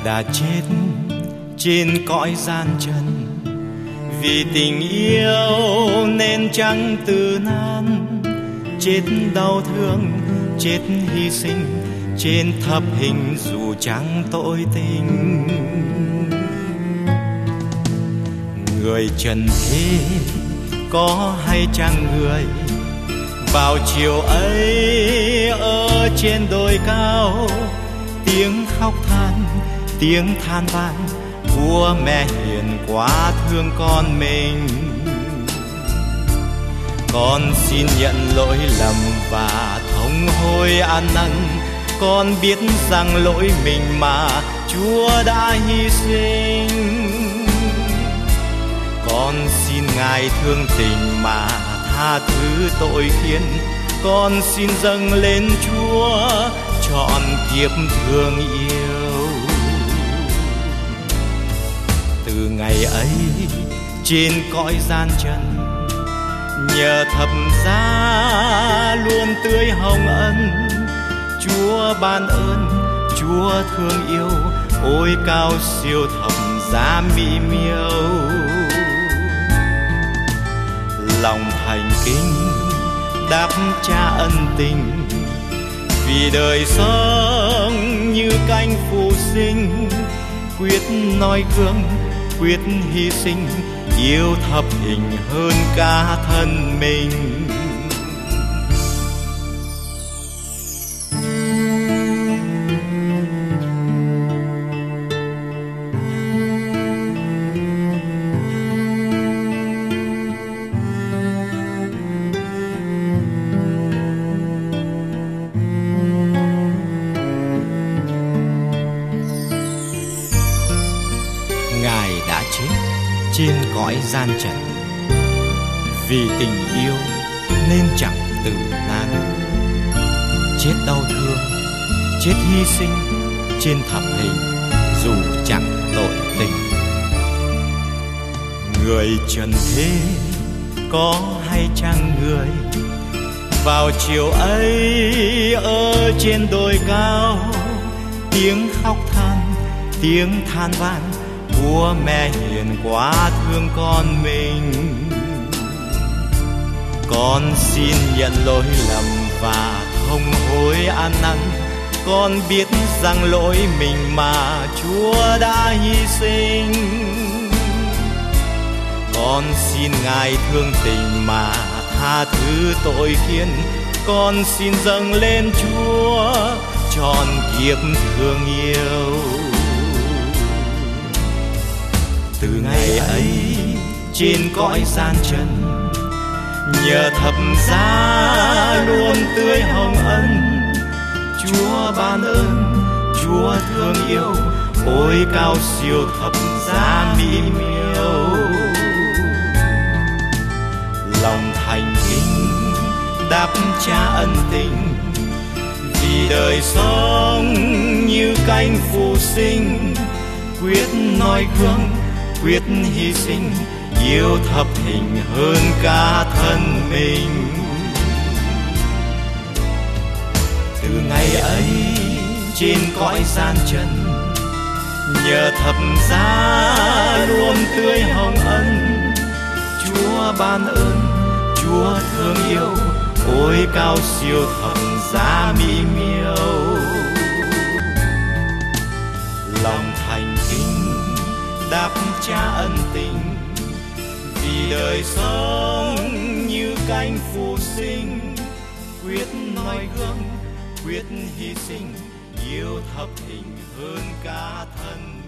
đã chết trên cõi gian trần, vì tình yêu nên chẳng từ nan. Chết đau thương, chết hy sinh trên thập hình dù chẳng tội tình. Người trần thế có hay chăng người, vào chiều ấy ở trên đồi cao, tiếng khóc than, tiếng than van của mẹ hiền quá thương con mình. Con xin nhận lỗi lầm và thống hối ăn năn. Con biết rằng lỗi mình mà Chúa đã hy sinh. Con xin Ngài thương tình mà tha thứ tội khiên. Con xin dâng lên Chúa trọn kiếp thương yêu. Từ ngày ấy trên cõi gian trần, nhờ thập giá luôn tươi hồng ân. Chúa ban ơn, Chúa thương yêu, ôi cao siêu thập giá mỹ miêu. Lòng thành kính đáp trả ân tình, vì đời sống như cánh phù sinh. Quyết noi gương, quyết hy sinh, yêu thập hình hơn cả thân mình. Ngài đã chết trên cõi gian trần, vì tình yêu nên chẳng từ nan. Chết đau thương, chết hy sinh trên thập hình dù chẳng tội tình. Người trần thế có hay chăng người, vào chiều ấy ở trên đồi cao, tiếng khóc than, tiếng than van của mẹ hiền quá thương con mình. Con xin nhận lỗi lầm và thông hối ăn năn. Con biết rằng lỗi mình mà Chúa đã hy sinh. Con xin Ngài thương tình mà tha thứ tội khiên. Con xin dâng lên Chúa trọn kiếp thương yêu. Từ ngày ấy trên cõi gian trần, nhờ thập giá luôn tươi hồng ân. Chúa ban ơn, Chúa thương yêu, ôi cao siêu thập giá mỹ miêu. Lòng thành kính đáp trả ân tình, vì đời sống như cánh phù sinh. Quyết noi gương, quyết hy sinh, yêu thập hình hơn cả thân mình. Từ ngày ấy trên cõi gian trần, nhờ thập giá luôn tươi hồng ân. Chúa ban ơn, Chúa thương yêu, ôi cao siêu thập giá mỹ miêu. Lòng thành kính đáp trả ân tình, vì đời sống như cánh phù sinh. Quyết noi gương, quyết hy sinh, yêu thập hình hơn cả thân.